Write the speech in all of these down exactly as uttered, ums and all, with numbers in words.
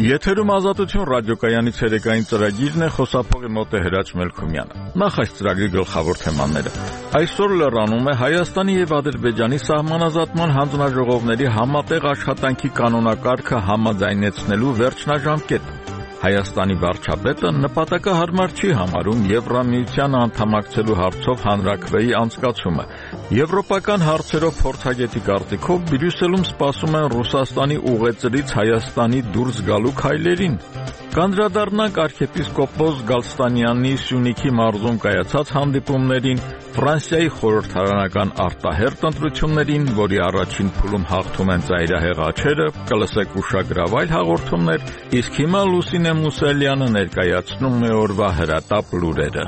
Եթերում Ազատություն ռադիոկայանից երեկային ծրագիրն է, խոսափողի մոտ է Հրաչ Մելքումյանը։ Նախ այս ծրագրի գլխավոր թեմաները։ Այսօր լրանում է Հայաստանի եւ Ադրբեջանի սահմանազատման հանձնաժողովների համատեղ աշխատանքի կանոնակարգը համաձայնեցնելու վերջնաժամկետ։ Հայաստանի վարչապետը նպատակահարմար չի համարում Եվրամիությանը անդամակցելու հարցով հանրաքվեի անցկացումը։ Եվրոպական հարցերով փորձագետի կարծիքով Բրյուսելում սպասում են Ռուսաստանի ուղեծրից Հայաստանի դուրս գալու քայլերին։ Կանդրադառնանք arczepiskopos Գալստանյանի Սյունիքի մարզում կայացած հանդիպումներին, Ֆրանսիայի խորհրդարանական արտահերթ ընտրություններին, որի առաջին փուլում հաղթում են ծայրահեղ աջերը, կլսեք ուշագրավ այլ հաղորդումներ, իսկ հիմա Լուսինե Մուսալյանը ներկայացնում է օրվա հրատապ լուրերը։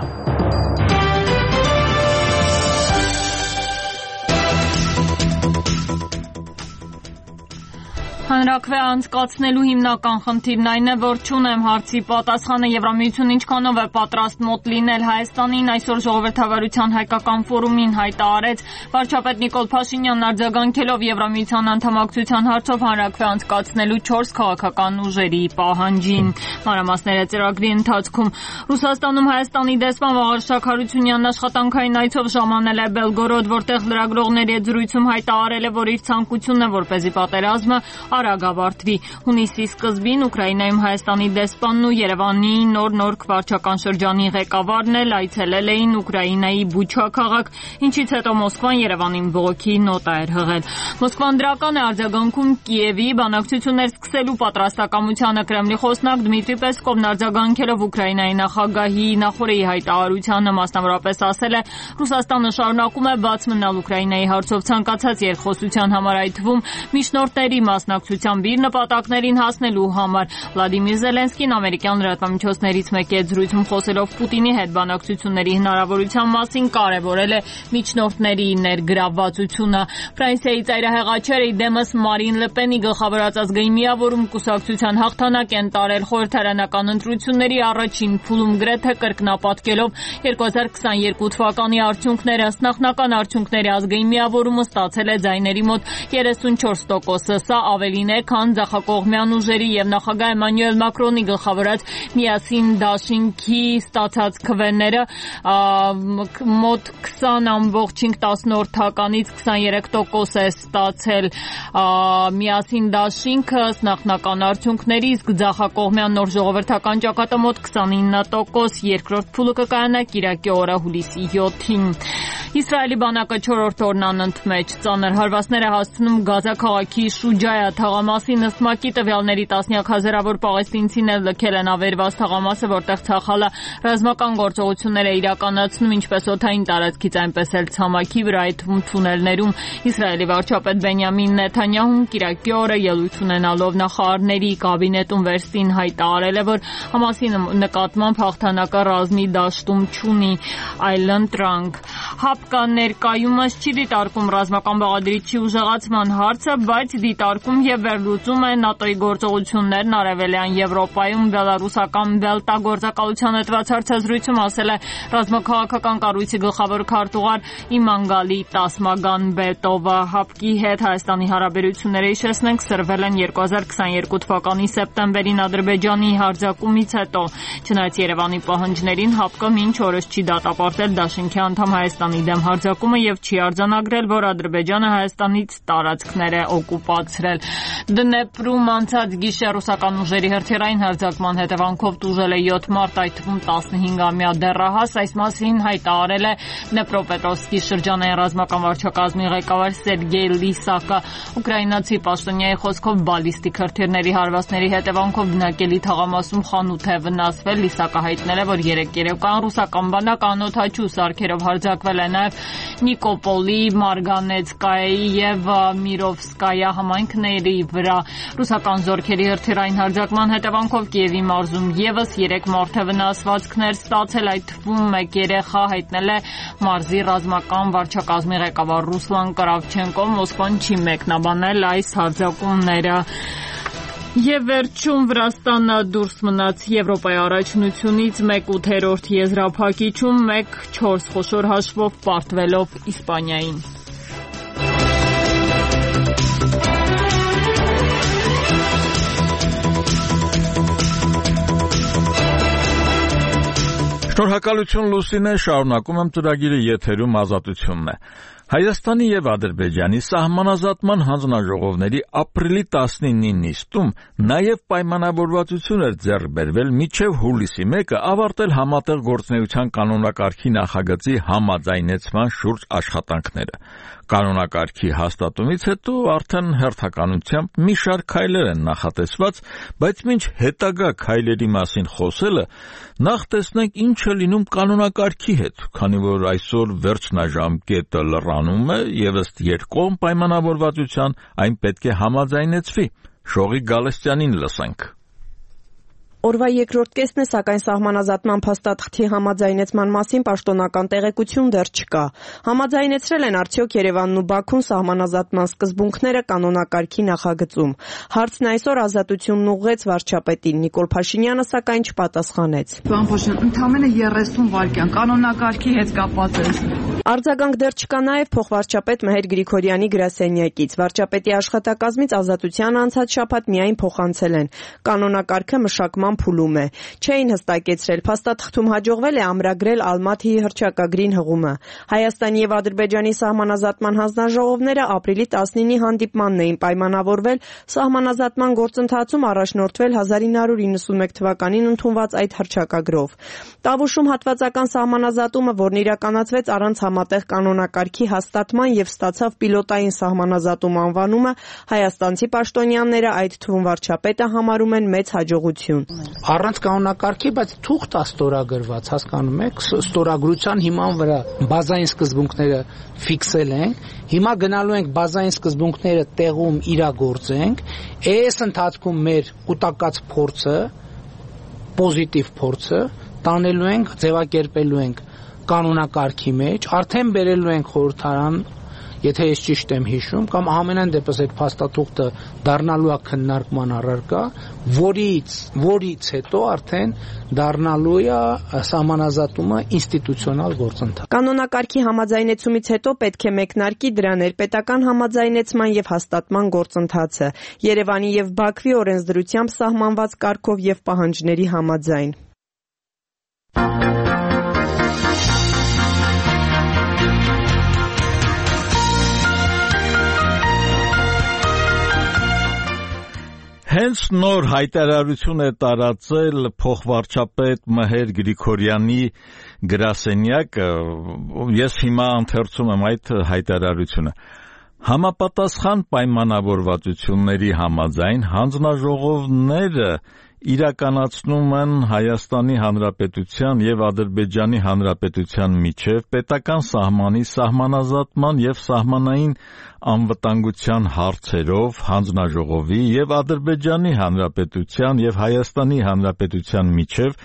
Հանրաքվե անցկացնելու հիմնական խնդիրն այն է, որ չունեմ հարցի պատասխանը Եվրամիությունն ինչքանով է պատրաստ մոտ լինել Հայաստանին, այսօր ժողովրդավարության հայկական ֆորումին հայտարարեց վարչապետ Նիկոլ Փաշինյանն արձագանքելով Եվրամիության անդամակցության հարցով հանրաքվե անցկացնելու չորս քաղաքական ուժերի պահանջին։ Մանրամասները ծրագրի ընթացքում Ռուսաստանում Հայաստանի դեսպան Վաղարշակ Հարությունյանն աշխատանքային այցով ժամանել է Բելգորոդ, որտեղ լրագրողների հետ զրույցում հայտարարել է, որ իր ցանկությունն է, որպեսզի պատերազմը արագավարտվի։ Հունիսի սկզբին Ուկրաինայում Հայաստանի դեսպանն ու Երևանի նոր-նոր վարչական շրջանի ղեկավարն էլ այցելել էին Ուկրաինայի Բուչա քաղաք, ինչից հետո Մոսկվան Երևանին բողոքի նոտա էր հղել։ Մոսկվան դրական է արձագանքում Կիևի բանակցություններ սկսելու պատրաստակամությանը։ Կրեմլի խոսնակ Դմիտրի Պեսկովն արձագանքելով Ուկրաինայի նախագահի Նախորեի հայտարարությանը մասնավորապես ասել է, Ռուսաստանը շարունակում է բաց մնալ Ուկրաինայի հարցով ցանկացած երկխոսության համար, այդ թվում միջնորդների մասնակցությամբ իր նպատակներին հասնելու համար։ Վլադիմիր Զելենսկին ամերիկյան լրատվամիջոցներից մեկի հետ զրույցում խոսելով Պուտինի հետ բանակցությունների հնարավորության մասին կարևորել է միջնորդների ներգրավվածությունը։ Ֆրանսիայի ծայրահեղ աջերը դեմս Մարին Լեպենի գլխավորած ազգային միավորում կուսակցության հաղթանակ են տարել խորհրդարանական ընտրությունների առաջին փուլում, գրեթե կրկնապատկելով երկու հազար քսաներկու թվականի արդյունքները։ Նախնական արդյունքների ազգային միավորումը ստացել է ձայների մոտ երեսունչորս տոկոսը։ Սա ավելին է, քան ձախակողմյան ուժերի եւ նախագահ Էմանուել Մակրոնի գլխավորած Միասին դաշինքի ստացած քվեները մոտ քսան ամբողջ հինգ տասնորդականից քսաներեք տոկոս է ստացել Միասին դաշինքը նախնական արդյունքների, իսկ ձախակողմյան նոր ժողովրդական ճակատը մոտ քսանինը տոկոս։ Երկրորդ փուլը կկայանա կիրակի օրը հուլիսի յոթին։ Իսրայելի բանակը չորրորդ օրն անընդմեջ ծանր հարվածներ է հասցնում Գազա քաղաքի Շուջայա թաղամասին։ Ըստ ՄԱԿ-ի տվյալների տասնյակ հազարավոր պաղեստինցիներ լքել են ավերված թաղամասը, որտեղ Ցախալը ռազմական գործողություններ է իրականացնում ինչպես օդային տարածքից, այնպես էլ ցամաքի վրա, այդ թվում թունելներում։ Իսրայելի վարչապետ Բենյամին Նեթանյահուն կիրակի օրը ելույթ ունենալով նախարարների կաբինետում վերստին հայտարարել է, որ Համասի նկատմամբ հաղթանակը ռազմի դաշտում չունի այլընտրանք։ ՀԱՊԿ-ը ներկայումս չի դիտարկում ռազմական բաղադրիչի ուժեղացման հարցը, բայց դիտարկում եւ վերլուծում է ՆԱՏՕ-ի գործողություններն Արևելյան Եվրոպայում։ Բելարուսական Բելտա գործակալության հետ հարցազրույցում ասել է ռազմաքաղաքական կառույցի գլխավոր քարտուղար Իմանգալի Տասմագանբետովը։ ՀԱՊԿ-ի հետ Հայաստանի հարաբերությունները, հիշեցնենք, սրվել են երկու հազար քսաներկու թվականի սեպտեմբերին Ադրբեջանի հարձակումից հետո։ Չնայած Երևանի պահանջներին, ՀԱՊԿ-ը մինչ օրս չի դատապարտել դաշինքի անդամ Հայաստանի դեմ հարձակումը եւ չի արձանագրել, որ Ադրբեջանը Հայաստանից տարածքներ է օկուպացրել։ Դնեպրում անցած գիշեր ռուսական ուժերի հրթիռային հարձակման հետևանքով տուժել է յոթ մարդ, այդ թվում տասնհինգամյա դեռահաս։ Այս մասին հայտարարել է Դնեպրոպետրովսկի շրջանային ռազմական վարչակազմի ղեկավար Սերգեյ Լիսակը։ Ուկրաինացի պաշտոնյայի խոսքով բալիստիկ հրթիռների հարվածների հետևանքով բնակելի թաղամասում խանութ է վնասվել։ Լիսակը հայտնել է, որ երեք երեկոյան ռուսական բանակ անօդաչու սարքերով հարձակվել է նաև Նիկոպոլի, Մարգանեցկայի եւ Միրովսկայա համայնքների վրա։ Ռուսական զորքերի հրթիռային հարձակման հետևանքով Կիևի մարզում եւս երեք մարդ է վնասվածքներ ստացել, այդ թվում մեկ երեխա, հայտնել է մարզի ռազմական վարչակազմի ղեկավար Ռուսլան Կրավչենկոն։ Մոսկվան չի մեկնաբանել այս հարձակումները։ Եվ վերջում Վրաստանը դուրս մնաց Եվրոպայի առաջնությունից մեկ ութերորդ եզրափակիչում, մեկ չորս խոշոր հաշվով պարտվելով Իսպանիային։ Շնորհակալություն Լուսինե, շարունակում եմ ծրագիրը, եթերում Ազատությունն է։ Հայաստանի եւ Ադրբեջանի սահմանազատման հանձնաժողովների ապրիլի տասնինին նիստում նաեւ պայմանավորվածություն էր ձեռք բերվել մինչեւ հուլիսի մեկը ավարտել համատեղ գործունեության կանոնակարգի նախագծի համաձայնեցման շուրջ աշխատանքները։ Կանոնակարգի հաստատումից հետո արդեն հերթականությամբ մի շարք քայլեր են նախատեսված, բայց մինչ հետագա քայլերի մասին խոսելը, նախ տեսնենք ինչ է լինում կանոնակարգի հետ, քանի որ այսօր վերջնաժամկետը լռանում է եւ ըստ երկկողմ պայմանավորվածության այն պետք է համաձայնեցվի։ Շողիկ Գալստյանին լսենք։ Օրվա երկրորդ կեսն է, սակայն սահմանազատման փաստաթղթի համաձայնեցման մասին պաշտոնական տեղեկություն դեռ չկա։ Համաձայնեցրել են արդյոք Երևանն ու Բաքուն սահմանազատման սկզբունքները կանոնակարգի նախագծում։ Հարցն այսօր Ազատությունն ուղղեց վարչապետին, Նիկոլ Փաշինյանը սակայն չպատասխանեց։ Պարոն Փաշինյան, ընդամենը երեսուն վայրկյան կանոնակարգի հետ կապված է։ Արձագանք դեռ չկա նաև փոխվարչապետ Մհեր Գրիգորյանի գրասենյակից։ Վարչապետի աշխատակազմից Ազատությանը անցած շաբաթ միայն փոխանցել են։ Կանոնակարգը մշակման փուլում է։ Չէին հստակեցրել, փաստաթղթում հաջողվել է ամրագրել Ալմաթիի հռչակագրին հղումը։ Հայաստանի եւ Ադրբեջանի սահմանազատման հանձնաժողովները ապրիլի տասնինի հանդիպմանն էին պայմանավորվել սահմանազատման գործընթացում առաջնորդվել հազար ինը հարյուր իննսունմեկ թվականին ընդունված այդ հռչակագրով։ Տավուշում հատվածական սահմանազատումը, որն իրականացվեց առանց համատեղ կանոնակարգի հաստատման եւ ստացավ պիլոտային սահմանազատում անվանումը, հայաստանցի պաշտոնյաները, այդ թվում վարչապետը, համարում են մեծ հաջողություն։ Առանց կանոնակարգի, բայց թուղթ է ստորագրված, հասկանում եք, ստորագրության հիման վրա բազային սկզբունքները ֆիքսել ենք, հիմա գնալու ենք բազային սկզբունքները տեղում իրագործենք, այս ընթացքում մեր կուտակած փորձը, պոզիտիվ փորձը տանելու ենք, ձևակերպելու ենք կանոնակարգի մեջ, արդեն բերելու ենք խորհրդարան, եթե ես ճիշտ եմ հիշում, կամ ամենայն դեպս այդ փաստաթուղթը դառնալու է քննարկման առարկա, որից որից հետո արդեն դառնալու է սահմանազատումը ինստիտուցիոնալ գործընթաց։ Կանոնակարգի համաձայնեցումից հետո պետք է մեկնարկի դրա ներպետական համաձայնեցման եւ հաստատման գործընթացը, Երևանի եւ Բաքվի օրենսդրությամբ սահմանված կարգով եւ պահանջների համաձայն։ Հենց նոր հայտարարություն է տարածել փոխվարչապետ Մհեր Գրիգորյանի գրասենյակը, ես հիմա ընթերցում եմ այդ հայտարարությունը։ Համապատասխան պայմանավորվածությունների համաձայն հանձնաժողովները իրականացնում են Հայաստանի Հանրապետության եւ Ադրբեջանի Հանրապետության միջև պետական սահմանի սահմանազատման եւ սահմանային անվտանգության հարցերով հանձնաժողովի եւ Ադրբեջանի Հանրապետության եւ Հայաստանի Հանրապետության միջև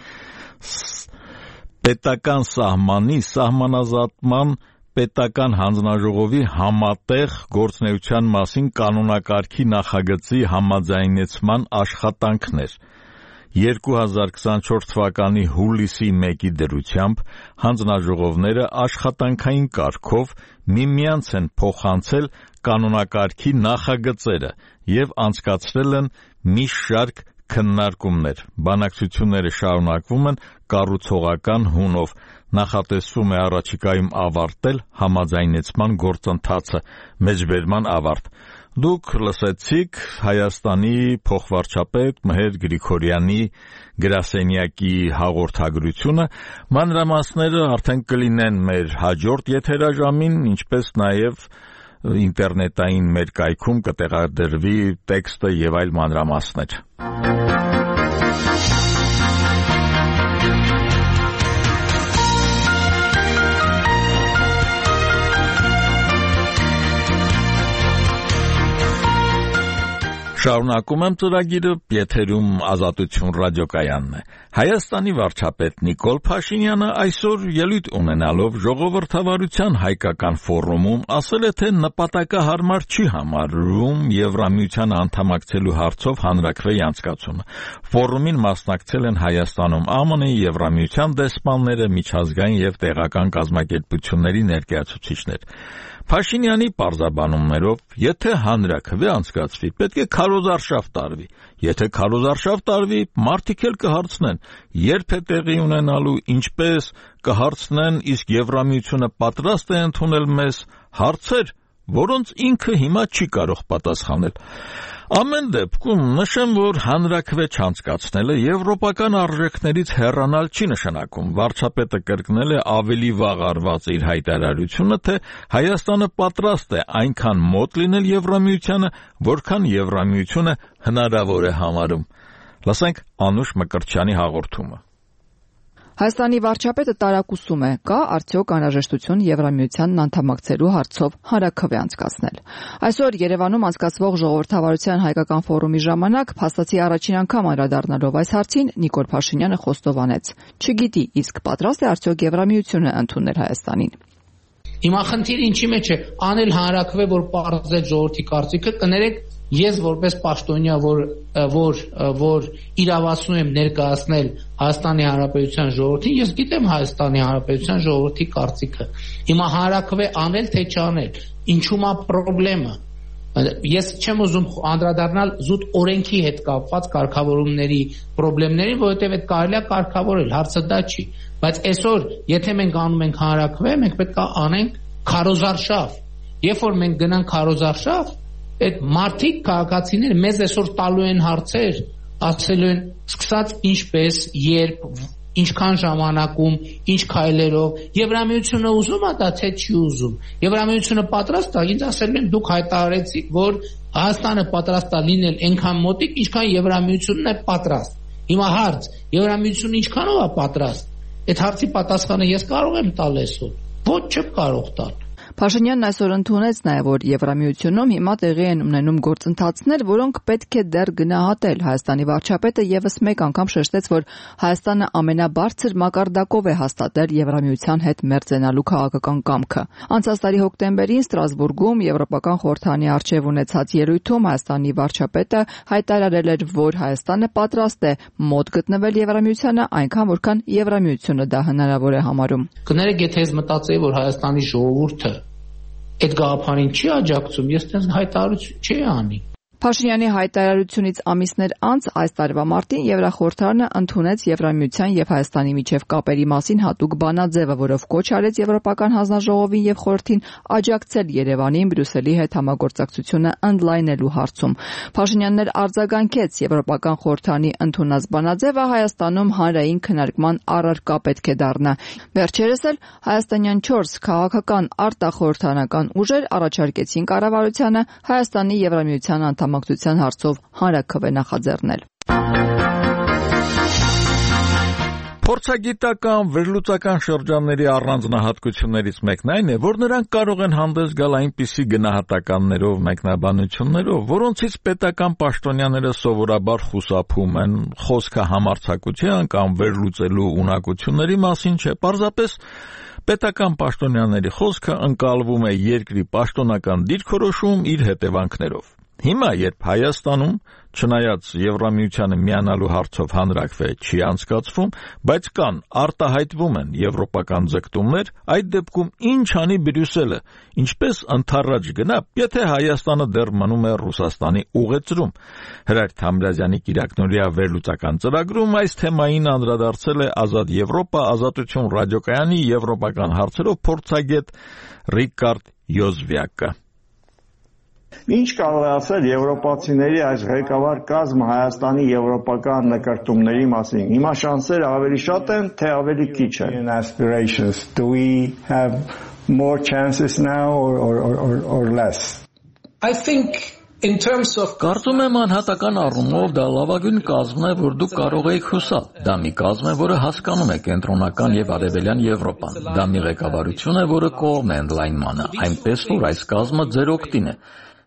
պետական սահմանի սահմանազատման պետական հանձնաժողովի համատեղ գործունեության մասին կանոնակարգի նախագծի համաձայնեցման աշխատանքներ։ երկու հազար քսանչորս թվականի հուլիսի մեկի դրությամբ հանձնաժողովները աշխատանքային կարգով միմյանց են փոխանցել կանոնակարգի նախագծերը եւ անցկացրել են մի շարք քննարկումներ։ Բանակցությունները շարունակվում են կառուցողական հունով։ Նախատեսվում է առաջիկայում ավարտել համաձայնեցման գործընթացը, մեջբերման ավարտ։ Դուք լսեցիք Հայաստանի փոխվարչապետ Մհեր Գրիգորյանի գրասենյակի հաղորդագրությունը, մանրամասները արդեն կլինեն մեր հաջորդ եթերաժամին, ինչպես նաև ինտերնետային մեր կայքում կտեղադրվի տեքստը եւ այլ մանրամասներ։ Շարունակում եմ ծրագիրը, եթերում Ազատություն ռադիոկայանն է։ Հայաստանի վարչապետ Նիկոլ Փաշինյանը այսօր ելույթ ունենալով ժողովրդավարության հայկական ֆորումում ասել է, թե նպատակահարմար չի համարում Եվրամիության անդամակցելու հարցով հանրաքվեի անցկացումը։ Ֆորումին մասնակցել են Հայաստանում Α M N-ի, Եվրամիության դեսպանները, միջազգային եւ տեղական կազմակերպությունների ներկայացուցիչներ։ Փաշինյանի պարզաբանումներով, եթե հանրաքվե անցկացվի, պետք է քարոզարշավ տարվի։ Եթե քարոզարշավ տարվի, մարդիկ էլ կհարցնեն, երբ է տեղի ունենալու, ինչպես, կհարցնեն, իսկ Եվրամիությունը պատրաստ է ընդունել մեզ, հարցեր, որոնց ինքը հիմա չի կարող պատասխանել։ Ամեն դեպքում նշեմ, որ հանրաքվե չանցկացնելը եվրոպական արժեքներից հեռանալ չի նշանակում։ Վարչապետը կրկնել է ավելի վաղ արված իր հայտարարությունը, թե Հայաստանը պատրաստ է այնքան մոտ լինել Եվրամիությանը, որքան Եվրամիությունը հնարավոր է համարում։ Լսենք Անուշ Մկրտչյանի հաղորդումը։ Հայաստանի վարչապետը տարակուսում է, կա արդյոք անհրաժեշտություն Եվրամիությանն անդամակցելու հարցով հանրաքվե անցկացնել։ Այսօր Երևանում անցկացվող ժողովրդավարության հայկական ֆորումի ժամանակ փաստացի առաջին անգամ անդրադառնալով այս հարցին Նիկոլ Փաշինյանը խոստովանեց. «Չգիտի, իսկ պատրաստ է արդյոք Եվրամիությունը ընդունել Հայաստանին»։ Հիմա խնդիրը ինչի մեջ է, անել հանրաքվե, որ պարզել ժողովրդի կարծիքը, կներեք, ես որպես պաշտոնյա, որ որ որ իրավասու եմ ներկայացնել Հայաստանի Հանրապետության ժողովրդին, ես գիտեմ Հայաստանի Հանրապետության ժողովրդի կարծիքը։ Հիմա հանրաքվե անել թե չանել, ինչու՞ է խնդրեմը։ Ես չեմ ուզում անդրադառնալ զուտ օրենքի հետ կապված կարգավորումների խնդիրներին, որովհետև այդ կարելի է կարգավորել, հարցը դա չի։ Բայց այսօր, եթե մենք անում ենք հանրաքվե, մենք պետք է անենք քարոզարշավ։ Երբ որ մենք գնանք քարոզարշավ, այդ մարդիկ քաղաքացիները մեզ այսօր տալու են հարցեր, ասելու են սկսած ինչպես, երբ, ինչքան ժամանակում, ինչ քայլերով, Եվրամիությունը ուզում է դա թե չի ուզում։ Եվրամիությունը պատրաստ է, ինձ ասել են դուք հայտարարեցիք, որ Հայաստանը պատրաստ է լինել այնքան մոտիկ, ինչքան Եվրամիությունն է պատրաստ։ Հիմա հարց, Եվրամիությունը ինչքանով է պատրաստ։ Այդ հարցի պատասխանը ես կարող եմ տալ այսօր։ Ոչ չեմ կարող տալ։ Փաշինյանն այսօր ընդունեց նաև, որ Եվրամիությունում հիմա տեղի են ունենում գործընթացներ, որոնք պետք է դեռ գնահատել։ Հայաստանի վարչապետը եւս մեկ անգամ շեշտեց, որ Հայաստանը ամենաբարձր մակարդակով է հաստատել Եվրամիության հետ մերձենալու քաղաքական կամքը։ Անցած տարի հոկտեմբերին Ստրասբուրգում Եվրոպական խորհրդանի առջև ունեցած ելույթում Հայաստանի վարչապետը հայտարարել էր, որ Հայաստանը պատրաստ է մոտ գտնվել Եվրամիությանը, այնքան որքան Եվրամիությունը դա հնարավոր է համարում։ Կներեք, եթե ես մտածեի, որ Հայաստանի ժողովուրդը այդ գաղափարին չի աջակցում, ես դες հայտարարություն չի անի։ Փաշինյանի հայտարարությունից ամիսներ անց այս տարվա մարտին Եվրախորհրդարանը ընդունեց Եվրամիության եւ Հայաստանի միջև կապերի մասին հատուկ բանաձևը, որով կոչ արեց Եվրոպական հանձնաժողովին եւ խորհրդին աջակցել Երևանին Բրյուսելի հետ համագործակցությունը ընդլայնելու հարցում։ Փաշինյանն էլ արձագանքեց Եվրոպական խորհրդանի ընդունած բանաձևը Հայաստանում հանրային քննարկման առարկա պետք է դառնա։ Վերջերս էլ հայաստանյան չորս քաղաքական արտախորհրդանական ուժեր առաջարկեցին կառավարությանը Հայաստանի Եվրամիության անդամակցության հարցով հանրաքվե նախաձեռնել։ Փորձագիտական վերլուծական շրջանների առանձնահատկություններից մեկն այն է, որ նրանք կարող են հանդես գալ այնպիսի գնահատականներով, մեկնաբանություններով, որոնցից պետական պաշտոնյաները սովորաբար խուսափում են, խոսքը համարձակության կամ վերլուծելու ունակությունների մասին չէ, պարզապես պետական պաշտոնյաների խոսքը ընկալվում է երկրի պաշտոնական դիրքորոշում իր հետևանքներով։ Հիմա, երբ Հայաստանում, չնայած Եվրամիությանը միանալու հարցով հանրաքվե չի անցկացվում, բայց կան, արտահայտվում են եվրոպական ձգտումներ, այդ դեպքում ինչ անի Բրյուսելը, ինչպես ընդառաջ գնա, եթե Հայաստանը դեռ մնում է Ռուսաստանի ուղեծրում։ Հրայր Թամրազյանի կիրակնօրյա վերլուծական ծրագրում այս թեմային անդրադարձել է Ազատ Եվրոպա ազատություն ռադիոկայանի եվրոպական հարցերով փորձագետ Ռիկարդ Յոզվյակը։ Ինչ կարող է ասել եվրոպացիների այս ղեկավար կազմը Հայաստանի եվրոպական նկարտումների մասին։ Հիմա շանսերը ավելի շատ են, թե ավելի քիչ են։ Aspirations. Do we have more chances now or or or or less? I think in terms of Կարծում եմ անհատական առումով դա լավագույն կազմն է, որ դուք կարող եք հուսալ։ Դա մի կազմ է, որը հասկանում է կենտրոնական եւ արևելյան Եվրոպան։ Դա մի ղեկավարություն է, որը կողմ է ընդլայնմանը, այնպես որ այս կազմը ձեր օգտին է։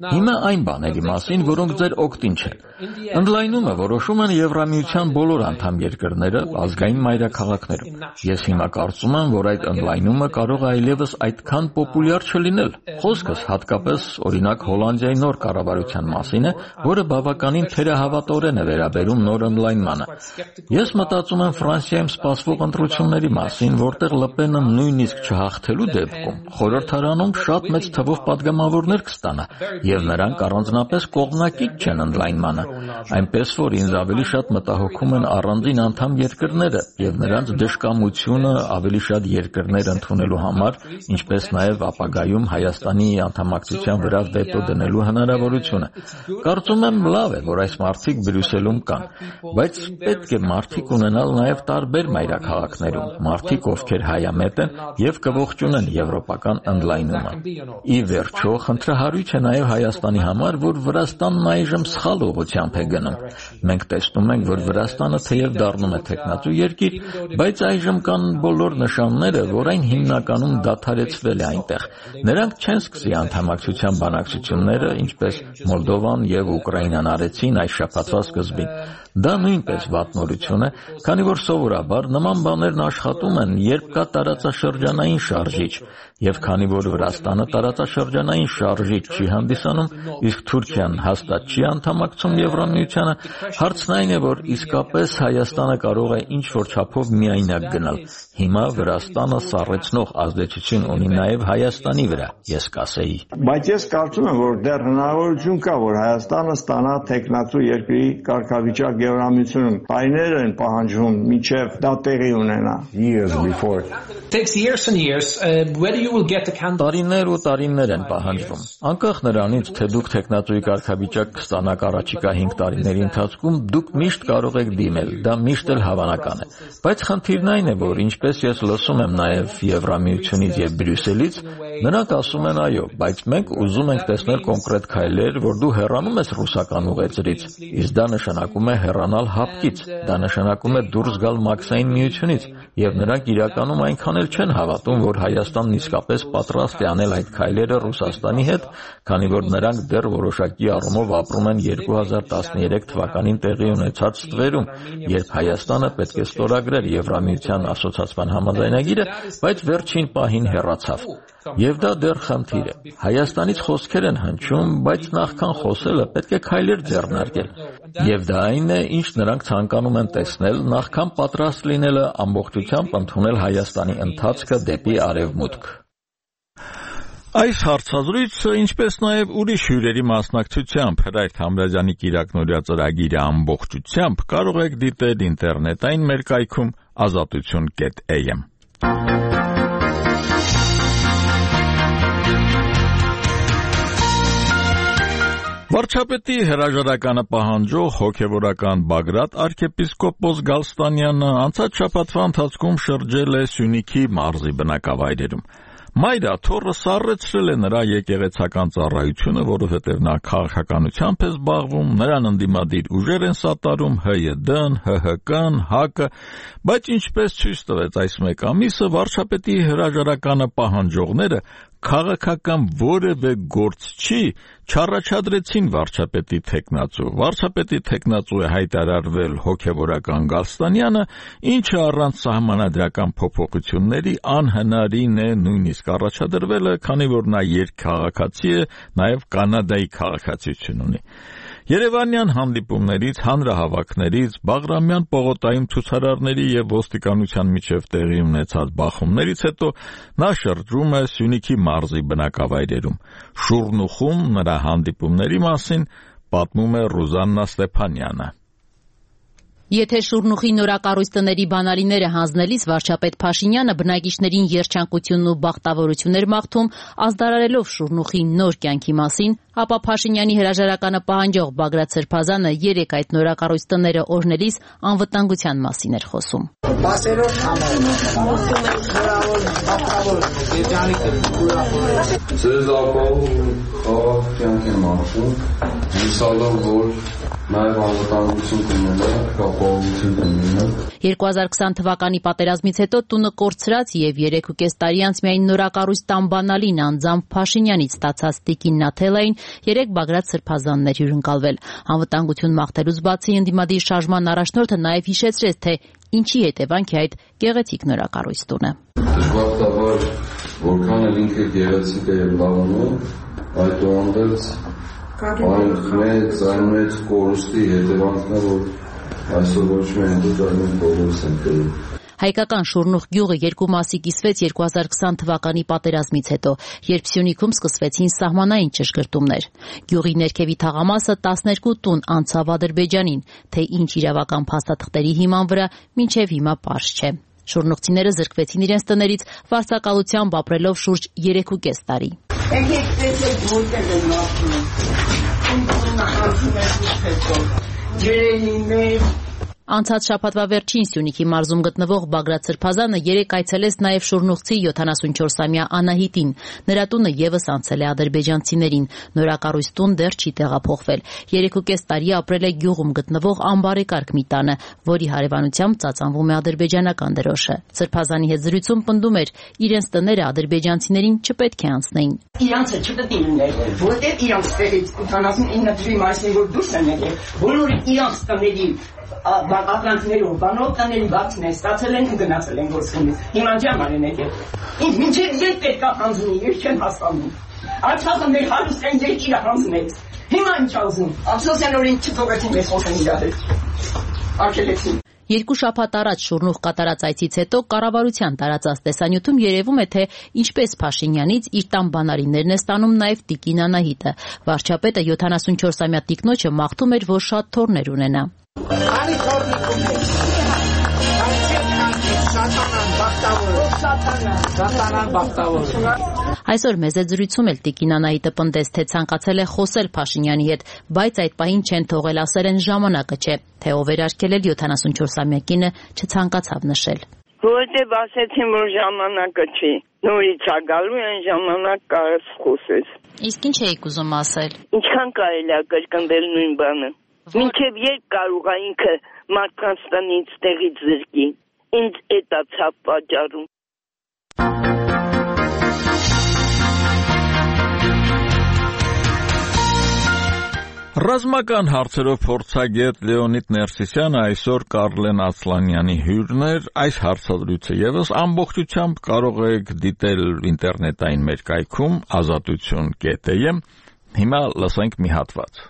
Հիմա այն բաների մասին, որոնք ձեր օգտին չեն։ Ընդլայնումը որոշում են Եվրամիության բոլոր անդամ երկրները ազգային մայրաքաղաքներում։ Ես հիմա կարծում եմ, որ այդ ընդլայնումը կարող է այլևս այդքան պոպուլյար չլինել։ Խոսքս հատկապես օրինակ Հոլանդիայի նոր կառավարության մասին է, որը բավականին թերահավատորեն է վերաբերում նոր ընդլայնմանը։ Ես մտածում եմ Ֆրանսիայում սպասվող ընտրությունների մասին, որտեղ Լը Պենը նույնիսկ չհաղթելու դեպքում խորհրդարանում շատ մեծ թվով պատգամավորներ կստանա, եւ նրանք առանձնապես կողմնակից չեն ընդլայնմանը, այնպես որ ինձ ավելի շատ մտահոգում են առանձին անդամ երկրները եւ նրանց դժկամությունը ավելի շատ երկրներ ընդունելու համար, ինչպես նաեւ ապագայում Հայաստանի անդամակցության վրա վետո դնելու հնարավորությունը։ Կարծում եմ լավ է, որ այս մարդիկ Բրյուսելում կան, բայց պետք է մարդիկ ունենալ նաեւ տարբեր մայրաքաղաքներում, մարդիկ, ովքեր հայամետ են եւ կողջունեն եվրոպական ընդլայնումը։ Ի վերջո, խնդրահարույց է նաեւ Հայաստանի համար, որ Վրաստանն այժմ սխալ ուղղությամբ է գնում։ Մենք տեսնում ենք, որ Վրաստանը թեև դառնում է թեկնածու երկիր, բայց այժմ կան բոլոր նշանները, որ այն հիմնականում դադարեցվել է այնտեղ։ Նրանք չեն սկսի անդամակցության բանակցությունները, ինչպես Մոլդովան եւ Ուկրաինան արեցին այս շաբաթվա սկզբին։ Դա նույնպես վատ նորություն է, քանի որ սովորաբար նման բաներն աշխատում են, երբ կա տարածաշրջանային շարժիչ, եւ քանի որ Վրաստանը տարածաշրջանային շարժիչ չի հանդիսանում, իսկ Թուրքիան հաստատ չի անդամակցում Եվրամիությանը, հարցն այն է, որ իսկապես Հայաստանը կարող է ինչ-որ չափով միայնակ գնալ։ Հիմա Վրաստանը սառեցնող ազդեցություն ունի նաեւ Հայաստանի վրա, ես կասեի։ Բայց ես կարծում եմ, որ դեռ հնարավորություն կա, որ Հայաստանը ստանա թեկնածու երկրի կարգավիճակ Եվրամիությունում։ Տարիներ են պահանջվում, մինչև դա տեղի ունենա։ Years before. Takes years and years. Uh, whether you will get the candidate. Տարիներ ու տարիներ են պահանջվում։ Անկախ նրանից, թե դուք թեկնածուի կարգավիճակ կստանաք առաջիկա հինգ տարիների ընթացքում, դուք միշտ կարող եք դիմել, դա միշտ էլ հավանական է։ Բայց խնդիրն այն է, որ ինչպես ես լսում եմ նաև Եվրամիությունից եւ Բրյուսելից, նրանք ասում են այո, բայց մենք ուզում ենք տեսնել կոնկրետ քայլեր, որ դու հեռանում ես ռուսական ուղեծրից, իսկ դա նշանակում է հեռանալ հապկից, դա նշանակում է դուրս գալ մաքսային միությունից, եւ նրանք իրականում այնքան էլ չեն հավատում, որ Հայաստանն իսկապես պատրաստ է անել այդ քայլերը Ռուսաստանի հետ, քանի որ նրանք դեռ որոշակի առումով ապրում են երկու հազար տասներեք թվականին տեղի ունեցած ստվերում, երբ Հայաստանը պետք է ստորագրեր Եվրամիության ասոցիացիան համաձայնագիրը, բայց վերջին պահին հեռացավ։ Եվ դա դեռ խնդիր է։ Հայաստանից խոսքեր են հնչում, բայց նախքան խոսելը պետք է քայլեր ձեռնարկել։ Եվ դա այն է, ինչ նրանք ցանկանում են տեսնել, նախքան պատրաստ լինելը ամբողջությամբ ընդունել Հայաստանի ընթացքը դեպի արևմուտք։ Այս հարցազրույցը, ինչպես նաև ուրիշ հյուրերի մասնակցությամբ Հրայր Թամրազյանի կիրակնօրյա ծրագիրը ամբողջությամբ կարող եք դիտել ինտերնետային մեր կայքում ազատություն կետ էյ էմ։ Վարչապետի հրաժարականը պահանջող հոգևորական Բագրատ arczepiskopos Գալստանյանը անցած շաբաթվա ընթացքում շրջել է Սյունիքի մարզի բնակավայրերում։ Մայրը թոռը սառեցրել է նրա եկեղեցական ծառայությունը, որովհետև նա քաղաքականությամբ է զբաղվում, նրան ընդդիմադիր ուժեր են սատարում Հ Յ Դ-ն, Հ Հ Կ-ն, Հ Կ-ը, բայց ինչպես ցույց տվեց այս մեկ ամիսը, վարչապետի հրաժարականը պահանջողները քաղաքական որևէ գործ չի, չառաջադրեցին վարչապետի թեկնածու։ Վարչապետի թեկնածու է հայտարարվել հոգևորական Գալստանյանը, ինչը առանց սահմանադրական փոփոխությունների անհնարին է նույնիսկ առաջադրվելը, քանի որ նա երկքաղաքացի է, նաև Կանադայի քաղաքացիություն ունի։ Երևանյան հանդիպումներից, հանրահավաքներից, Բաղրամյան պողոտայում ցուցարարների եւ ոստիկանության միջև տեղի ունեցած բախումներից հետո նա շրջում է Սյունիքի մարզի բնակավայրերում։ Շուրնուխում նրա հանդիպումների մասին պատմում է Ռուզաննա Ստեփանյանը։ Եթե Շուրնուխի նորակառույց տների բանալիները հանձնելիս վարչապետ Փաշինյանը բնակիչներին երջանկությունն ու բախտավորություններ մաղթում, ազդարարելով Շուրնուխի նոր կյանքի մասին, ապա Փաշինյանի հրաժարականը պահանջող Բագրատ Սրբազանը երեք այդ նորակառույց տները օրհնելիս անվտանգության մասին էր խոսում։ Բասերով համարում ենք նորավոր բախտավոր երջանիկ Ձեզ ապահով խաղաղ կյանք եմ ապրում, հուսալով, որ Նաև անվտանգություն կմնա, կապահովություն կմնա։ երկու հազար քսան թվականի պատերազմից հետո տունը կորցրած եւ երեք ու կես տարի անց միայն նորակառույց տան բանալին անձամբ Փաշինյանից ստացած Տիկին Նաթելային երեք Բագրատ սրբազաններ հյուրընկալվել։ Անվտանգություն մաղթելուց բացի ընդդիմադիր շարժման առաջնորդը նաև հիշեցրեց, թե ինչի հետևանք է այդ գեղեցիկ նորակառույց տունը։ Դժբախտաբար, որքան էլ ինքը գեղեցիկ է եւ լավանո, այդուհանդերձ այն մեծ, այն մեծ կորուստի հետևանքն է, որ այսօր ոչ միայն դու, այլ բոլորս ենք կրում։ Հայկական Շուրնուխ գյուղը երկու մասի կիսվեց երկու հազար քսան թվականի պատերազմից հետո, երբ Սյունիքում սկսվեցին սահմանային ճշգրտումներ։ Գյուղի ներքևի թաղամասը տասներկու տուն անցավ Ադրբեջանին, թե ինչ իրավական փաստաթղթերի հիման վրա մինչև հիմա պարզ չէ։ Շուրնուխցիները զրկվեցին իրենց տներից վարձակալությամբ ապրելով շուրջ երեք ու կես տարի։ Անցած շաբաթվա վերջին Սյունիքի մարզում գտնվող Բագրատ սրբազանը երեք այցելեց նաև շուրնուխցի յոթանասունչորսամյա Անահիտին։ Նրա տունը եւս անցել է ադրբեջանցիներին։ Նորակառույց տուն դեռ չի տեղափոխվել։ Երեք ու կես տարի ապրել է գյուղում գտնվող անբարեկարգ մի տանը, որի հարևանությամբ ծածանվում է ադրբեջանական դրոշը։ Սրբազանի հետ զրույցում պնդում էր, իրենց տները ադրբեջանցիներին չպետք է անցնեին։ Իրանցը չպետք է լիներ, որտեղ իրանց տեղից ութանասունինը թվի մասին որ դուրս են եկել, բոլորը իրանց տների ապրանքներով, բանով տների բացն են, ստացել են ու գնացել են գործումից։ Հիմա ջամար են եկել։ Ինձ մինչև երբ պետք է հանձնի, ես չեմ հասկանում։ Արցախը մեր հարուստ են երկիրը հանձնեց։ Հիմա ինչ ասում։ Ափսոսյան որ ինձ չթողեցին մեզ խոսեն իրար հետ։ Արգելեցին։ Երկու շաբաթ առաջ Շուրնուխ կատարած այցից հետո կառավարության տարածած տեսանյութում երևում է, թե ինչպես Փաշինյանից իր տան բանալիներն է ստանում նաև Տիկին Անահիտը։ Վարչապետը յոթանասունչորսամյա տիկնոջը մաղթում էր, որ շատ թոռներ ունենա։ Անի թորնիկում Այսօր մեզ է զրույցում էլ Տիկին Անահիտը պնդեց, թե ցանկացել է խոսել Փաշինյանի հետ, բայց այդ պահին չեն թողել ասել են ժամանակը չէ, թե ով էր արգելել յոթանասունչորսամյա կինը չցանկացավ նշել։ Որտեւ ասեցին, որ ժամանակը չի, նորից է գալու այն ժամանակ կարես խոսես։ Իսկ ինչ էիք ուզում ասել։ Ինչքան կարելի է կրկնել նույն բանը։ Մինչև երբ կարող է ինքը մարդկանց տնից տեղից զրկի։ Ինձ էդ է ցավ պատճառում։ Ռազմական հարցերով փորձագետ Լեոնիդ Ներսիսյանը այսօր Կարլեն Ացլանյանի հյուրն էր։ Այս հարցադրույցը եւս ամբողջությամբ կարող եք դիտել ինտերնետային մեր կայքում ազատություն կետ է։ Հիմա լսենք մի հատված։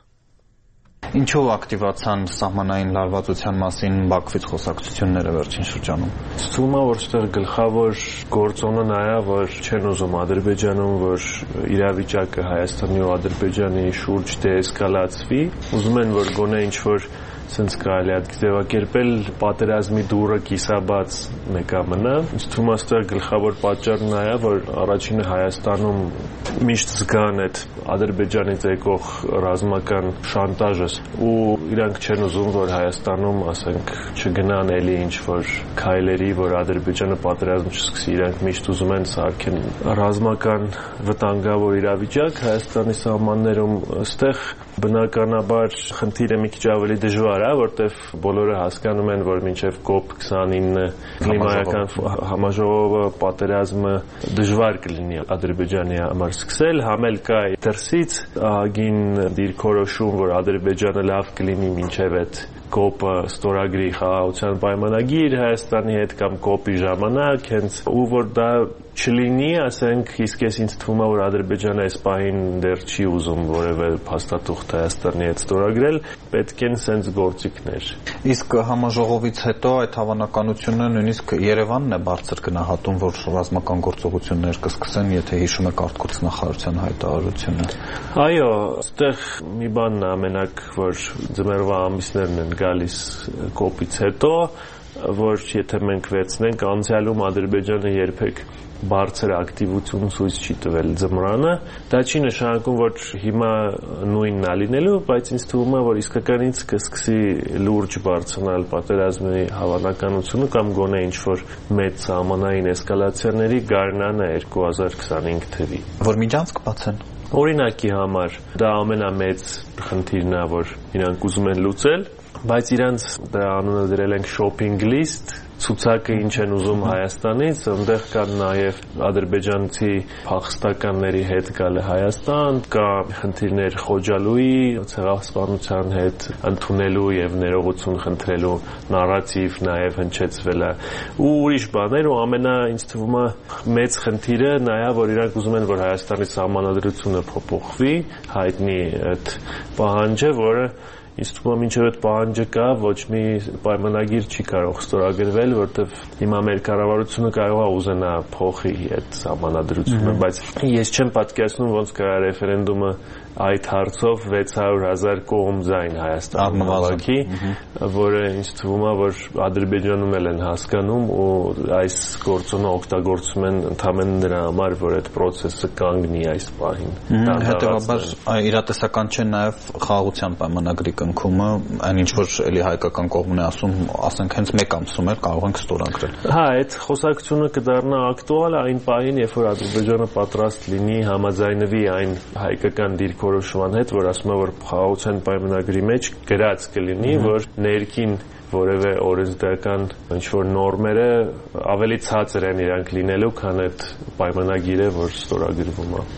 Ինչով ակտիվացան սահմանային լարվածության մասին Բաքվից խոսակցությունները վերջին շրջանում։ Ցույց է, որ այստեղ գլխավոր գործոնը նա է, որ չեն ուզում Ադրբեջանում, որ իրավիճակը Հայաստանի ու Ադրբեջանի շուրջ դեէսկալացվի, ուզում են, որ գոնե ինչ-որ sense կարելի է ձևակերպել պատերազմի դուռը կիսաբաց մեկա մնա։ Ինձ թվում է այստեղ գլխավոր պատճառն նա է, որ առաջինը Հայաստանում միշտ զգան այդ Ադրբեջանից եկող ռազմական շանտաժը ու իրանք չեն ուզում, որ Հայաստանում, ասենք, չգնան էլի ինչ-որ քայլերի, որ Ադրբեջանը պատերազմ չսկսի, իրանք միշտ ուզում են սարքեն ռազմական վտանգավոր իրավիճակ Հայաստանի սահմաններում, այստեղ բնականաբար խնդիրը մի քիչ ավելի դժվար է, որտեղ բոլորը հասկանում են, որ մինչև կոպ քսանինը կլիմայական համաժողովը պատերազմը դժվար կլինի Ադրբեջանի համար սկսել, համել կա դրսից ահագին դիրքորոշում, որ Ադրբեջանը լավ կլինի մինչև այդ կոպը ստորագրի խաղաղության պայմանագիր Հայաստանի հետ կամ կոպի ժամանակ, հենց ու որ դա չլինի, ասենք, իսկ ես ինձ թվում է, որ Ադրբեջանը այս պահին դեռ չի ուզում որևէ փաստաթուղթ Հայաստանի հետ ստորագրել, պետք են սենց գործիքներ։ Իսկ համաժողովից հետո այդ հավանականությունը նույնիսկ Երևանն է բարձր գնահատում, որ ռազմական գործողություններ կսկսեն, եթե հիշում եք արտգործ նախարարության հայտարարությունը։ Այո, այստեղ մի բանն է ամենակ, որ ձմեռվա ամիսներն են գալիս կոպից հետո, որ եթե մենք վերցնենք անցյալում Ադրբեջանը երբեք բարձր ակտիվություն ցույց չի տվել ձմռանը, դա չի նշանակում, որ հիմա նույնն է լինելու, բայց ինձ թվում է, որ իսկականից կսկսի լուրջ բարձրանալ պատերազմի հավանականությունը կամ գոնե ինչ-որ մեծ սահմանային էսկալացիաների գարնանը երկու հազար քսանհինգ թվի։ Որ միջանցք բացեն։ Օրինակի համար դա ամենամեծ խնդիրն է, որ իրանք ուզում են լուծել, բայց իրանք դրա անունը դրել են shopping list, ցուցակը ինչ են ուզում Հայաստանից, այնտեղ կան նաև ադրբեջանցի փախստականների հետ գալը Հայաստան, կա խնդիրներ Խոջալուի ցեղասպանության հետ ընդունելու եւ ներողություն խնդրելու նարատիվ նաև հնչեցվել է ու ուրիշ բաներ ու ամենա ինձ թվում է մեծ խնդիրը նա է, որ իրանք ուզում են, որ Հայաստանի սահմանադրությունը փոփոխվի, հայտնի այդ պահանջը, որը Ինձ թվում է մինչև այդ պահանջը կա, ոչ մի պայմանագիր չի կարող ստորագրվել, որտեղ հիմա մեր կառավարությունը կարող է ուզենա փոխի այդ սահմանադրությունը, բայց ես չեմ պատկերացնում ոնց կարա ռեֆերենդումը այդ հարցով վեց հարյուր հազար կողմ ձայն Հայաստանի քաղաքի, որը ինձ թվում է, որ Ադրբեջանում էլ են հասկանում ու այս գործոնը օգտագործում են ընդհանրապես նրա համար, որ այդ process-ը կանգնի այս պահին։ Հետևաբար իրատեսական չէ նաև խաղաղության պայմանագրի կնքումը, այն ինչ որ էլի հայկական կողմն է ասում, ասենք հենց մեկ ամսում էլ կարող ենք ստորագրել։ Հա, այդ խոսակցությունը կդառնա ակտուալ այն պահին, երբ որ Ադրբեջանը պատրաստ լինի համաձայնվի այն հայկական դիրքորոշման հետ, որ ասում է, որ խաղաղության պայմանագրի մեջ գրած կլինի, որ ներքին որևէ օրենսդրական ինչ-որ նորմերը ավելի ցածր են իրանք լինելու, քան այդ պայմանագիրը, որ ստորագրվում է։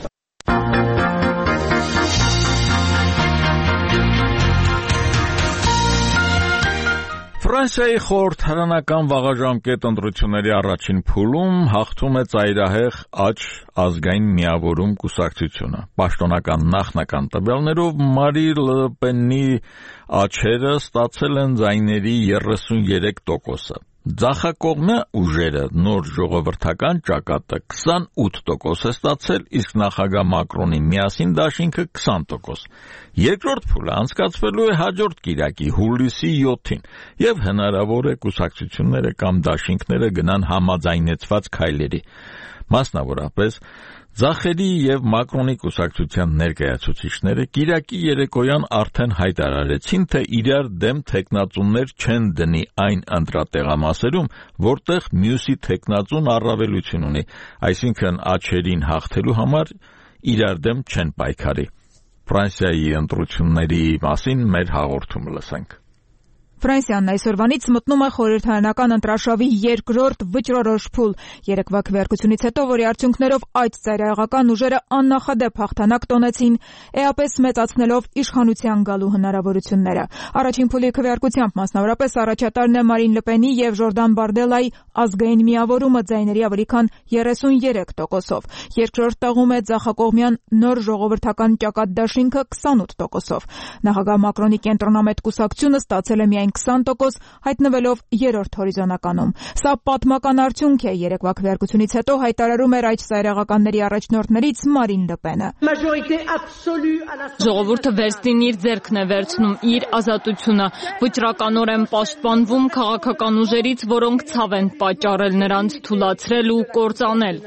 Ֆրանսիայի խորհրդարանական վաղաժամկետ ընտրությունների առաջին փուլում հաղթում է ծայրահեղ աջ ազգային միավորում կուսակցությունը։ Պաշտոնական նախնական տվյալներով Մարի Լը Պենի աչերը ստացել են ձայների երեսունյերեք տոկոսը։ Ձախակողմյա ուժերը նոր ժողովրդական ճակատը քսանութ տոկոս է ստացել, իսկ նախագահ Մակրոնի միասին դաշինքը քսան տոկոս։ Երկրորդ փուլը անցկացվելու է հաջորդ կիրակի հուլիսի յոթին, եւ հնարավոր է կուսակցությունները կամ դաշինքները գնան համաձայնեցված քայլերի։ Մասնավորապես Ձախերի եւ Մակրոնի կուսակցության ներկայացուցիչները կիրակի երեկոյան արդեն հայտարարեցին, թե իրար դեմ թեկնածուներ չեն դնի այն ընտրատեղամասերում, որտեղ մյուսի թեկնածուն առավելություն ունի, այսինքն աչերին հաղթելու համար իրար դեմ չեն պայքարի։ Ֆրանսիայի ընտրությունների մասին մեր հաղորդումը լսենք։ Ֆրանսիան այսօրվանից մտնում է խորհրդարանական ընտրաշավի երկրորդ վճռորոշ փուլ։ Երեկվա քվեարկությունից հետո, որի արդյունքներով այդ ծայրահեղական ուժերը աննախադեպ հաղթանակ տոնեցին, էապես մեծացնելով իշխանության գալու հնարավորությունները։ Առաջին փուլի քվեարկությամբ մասնավորապես առաջատարն է Մարին Լը Պենի եւ Ժորդան Բարդելայի ազգային միավորումը ձայների ավելի քան երեսունյերեք տոկոսով։ Երկրորդ տեղում է ձախակողմյան նոր ժողովրդական ճակատ դաշինքը քսանութ տոկոսով։ Նախագահ Մակրոնի կենտրոնամետ կուսակցությունը ստացել է միայն քսան տոկոս, հայտնվելով երրորդ հորիզոնականում։ Սա պատմական արդյունք է, երեկվա քվեարկությունից հետո հայտարարում էր այդ ծայրահեղականների առաջնորդներից Մարին Լը Պենը։ Ժողովուրդը վերստին իր ձեռքն է վերցնում իր ազատությունը, վճռականորեն պաշտպանվում քաղաքական ուժերից, որոնք ցավ են պատճառել նրանց թուլացրել ու կործանել։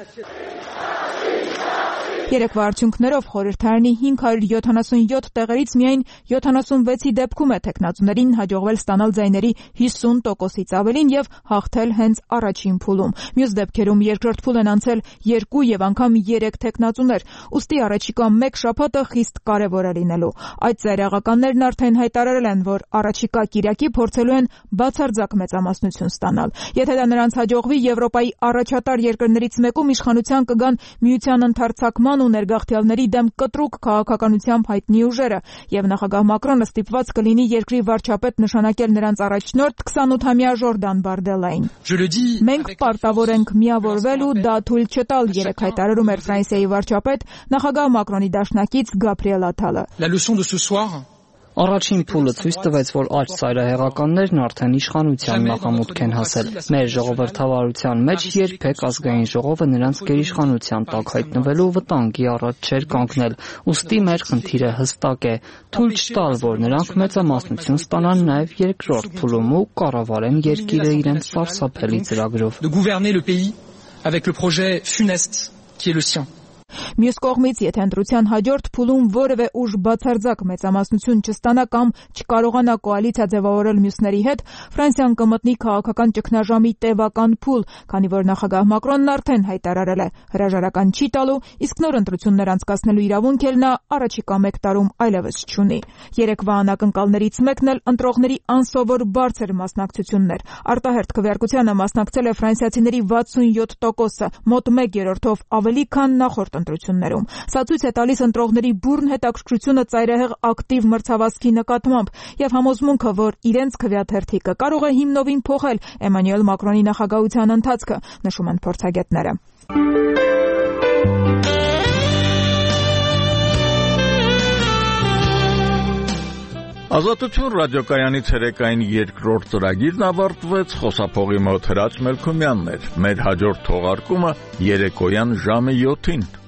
Երեկվա արդյունքներով խորհրդարանի հինգ հարյուր յոթանասունյոթ տեղերից միայն յոթանասունվեցի դեպքում է թեկնածուներին հաջողվել ստանալ ձայների հիսուն տոկոսից ավելին եւ հաղթել հենց առաջին փուլում։ Մյուս դեպքերում երկրորդ փուլ են անցել երկու եւ անգամ երեք թեկնածուներ, ուստի առաջիկա մեկ շաբաթը խիստ կարեւոր է լինելու։ Այդ ծայրահեղականներն արդեն հայտարարել են, որ առաջիկա կիրակի փորձելու են բացարձակ մեծամասնություն ստանալ։ Եթե դա նրանց հաջողվի, Եվրոպայի առաջատար երկրներից մեկում իշխանության կգան միության ընդարձակման ու ներգաղթյալների դեմ կտրուկ քաղաքականությամբ հայտնի ուժերը, եւ նախագահ Մակրոնը ստիպված կլինի երկրի վարչապետ նշանակել նրանց առաջնորդ քսանութամյա Ժորդան Բարդելային։ Մենք պարտավոր ենք միավորվել ու դա թույլ չտալ, երեք հայտարարում էր Ֆրանսիայի վարչապետ նախագահ Մակրոնի դաշնակից Գաբրիել Աթալը։ Առաջին փուլը ցույց տվեց, որ աջ ծայրահեղականներն արդեն իշխանության նախամուտք են հասել։ Մեր ժողովրդավարության մեջ երբեք ազգային ժողովը նրանց գերիշխանության տակ հայտնվելու վտանգի առաջ չէր կանգնել։ Ուստի մեր խնդիրը հստակ է՝ թույլ չտալ, որ նրանք մեծամասնություն ստանան նաև երկրորդ փուլում ու կառավարեն երկիրը իրենց սարսափելի ծրագրով։ Մյուս կողմից, եթե ընտրության հաջորդ փուլում որևէ ուժ բացարձակ մեծամասնություն չստանա կամ չկարողանա կոալիցիա ձևավորել մյուսների հետ, Ֆրանսիան կմտնի քաղաքական ճգնաժամի տևական փուլ, քանի որ նախագահ Մակրոնն արդեն հայտարարել է հրաժարական չի տալու, իսկ նոր ընտրություններ անցկացնելու իրավունք էլ նա առաջիկա մեկ տարում այլևս չունի։ Երեկվա անակնկալներից մեկն էլ ընտրողների անսովոր բարձր մասնակցությունն էր։ Արտահերթ քվեարկությանը մասնակցել է ֆրանսիացիների վաթսունյոթ տոկոսը, մոտ մեկ երրորդով ավելի քան նախորդ ընտրություններում։ Սա ցույց է տալիս ընտրողների բուռն հետաքրքրությունը ծայրահեղ ակտիվ մրցավազքի նկատմամբ եւ համոզմունքը, որ իրենց քվեաթերթիկը կարող է հիմնովին փոխել Էմանուել Մակրոնի նախագահության ընթացքը, նշում են փորձագետները։ Ազատություն ռադիոկայանի ցերեկային երկրորդ ծրագիրն ավարտվեց, խոսափողի մոտ Հրաչ Մելքումյանն էր։ Մեր հաջորդ թողարկումը երեկոյան ժամը յոթին։